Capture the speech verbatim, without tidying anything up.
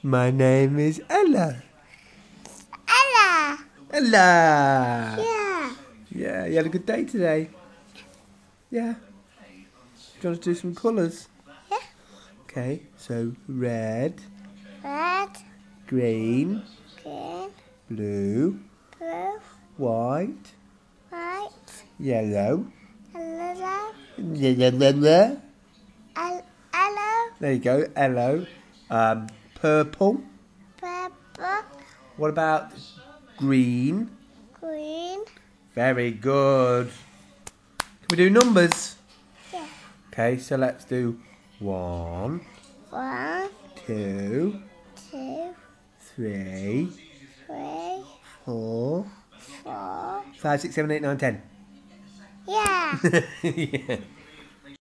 My name is Ella. Ella. Ella. Yeah. Yeah, you had a good day today? Yeah. Do you want to do some colours? Yeah. Okay, so red, Red. green, Green. blue, Blue. white, White. yellow, Yellow. yellow. El- Yellow. There you go, yellow. Um, purple. Purple. What about green? Green. Very good. Can we do numbers? Yeah. Okay, so let's do one, One. two, Two. three, Three. four, Four. five, six, seven, eight, nine, ten. Yeah. Yeah.